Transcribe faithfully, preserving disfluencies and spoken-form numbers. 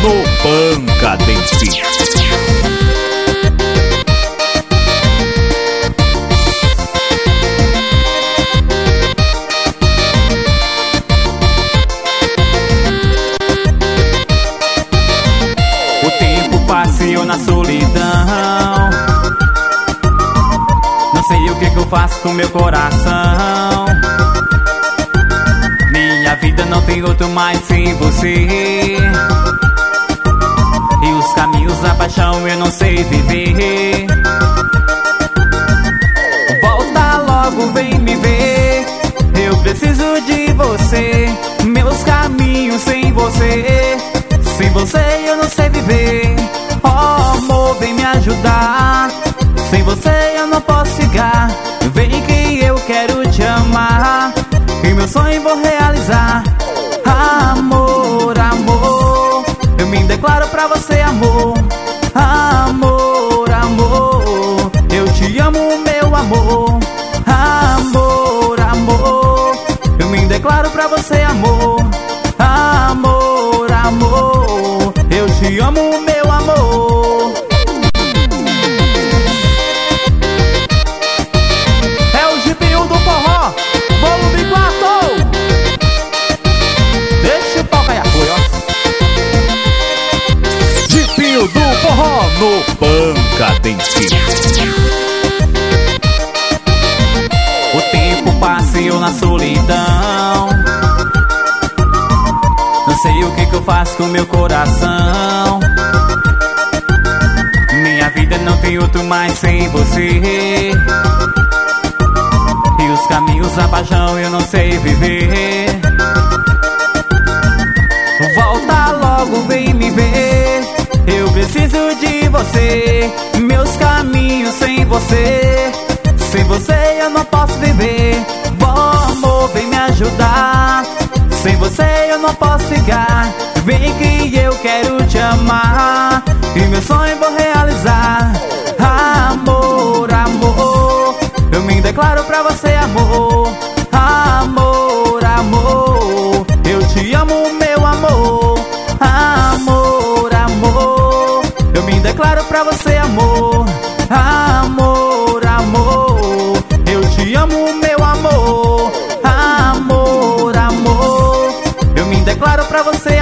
no Pancadence. O tempo passeou na solidão, não sei o que que eu faço com meu coração. Minha vida não tem outro mais sem você, e os caminhos da paixão eu não sei viver. Volta logo, vem me ver, eu preciso de você. Meus caminhos sem você, sem você eu não sei viver. Oh amor, vem me ajudar, sem você eu não posso ficar. Vem que eu quero te amar, e meu sonho vou realizar. Amor, amor, eu me declaro pra você, amor. Amor, amor, eu te amo, meu amor. Amor, amor, eu me declaro pra você, amor. Amor, amor, eu te amo, meu amor. É o Jipinho do Forró, volume quatro. Deixa o pau cair a folha, ó. Jipinho do Forró no Pancadence. O tempo passeou na solidão, não sei o que que eu faço com meu coração. Minha vida não tem outro mais sem você, e os caminhos da paixão eu não sei viver. Volta logo, vem me ver, eu preciso de você. Meus caminhos sem você, sem você eu não posso viver. Bom amor, vem me ajudar, sem você eu não posso ficar. Vem que eu quero te amar, e meu sonho vou realizar. Amor, amor, eu me declaro pra você, amor. Amor, amor, eu te amo, meu amor. Amor, amor, eu me declaro pra você, amor. Amor, amor, eu te amo, meu amor. Amor, amor, eu me declaro pra você,